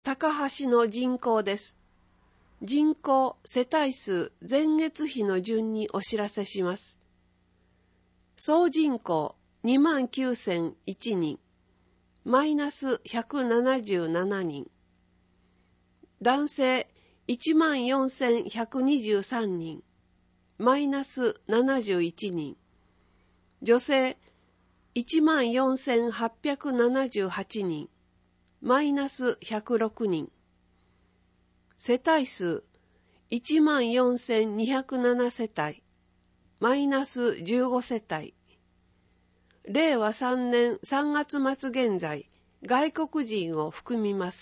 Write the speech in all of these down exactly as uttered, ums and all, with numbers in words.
高橋の人口です。人口、世帯数、前月比の順にお知らせします。総人口 にまんきゅうせんいち 人、マイナスひゃくななじゅうななにん。男性 いちまんよんせんひゃくにじゅうさん 人、マイナスななじゅういちにん。女性 いちまんよんせんはっぴゃくななじゅうはち 人、マイナスひゃくろくにん。世帯数 いちまんよんせんにひゃくなな 世帯、マイナスじゅうご世帯。れいわさんねんさんがつ末現在、外国人を含みます。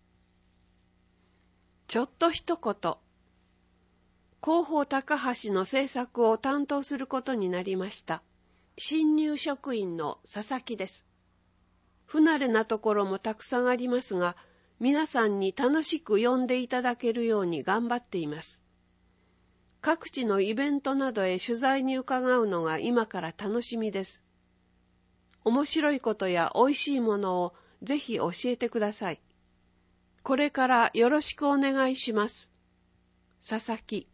ちょっと一言。広報高橋の制作を担当することになりました。新入職員の佐々木です。不慣れなところもたくさんありますが、皆さんに楽しく読んでいただけるように頑張っています。各地のイベントなどへ取材に伺うのが今から楽しみです。面白いことや美味しいものをぜひ教えてください。これからよろしくお願いします。佐々木。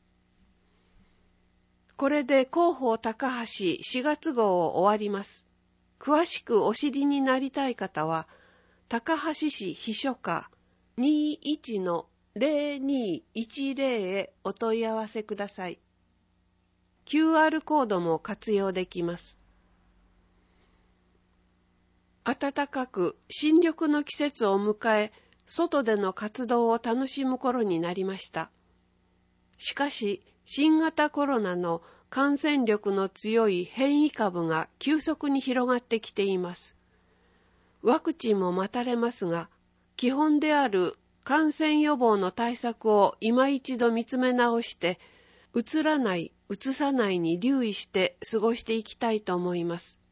これで広報高橋しがつ号を終わります。詳しくお知りになりたい方は、高橋市秘書課 にいちのぜろにいちぜろ へお問い合わせください。キューアール コードも活用できます。暖かく新緑の季節を迎え、外での活動を楽しむ頃になりました。しかし、新型コロナの感染力の強い変異株が急速に広がってきています。ワクチンも待たれますが、基本である感染予防の対策を今一度見つめ直して、うつらない、うつさないに留意して過ごしていきたいと思います。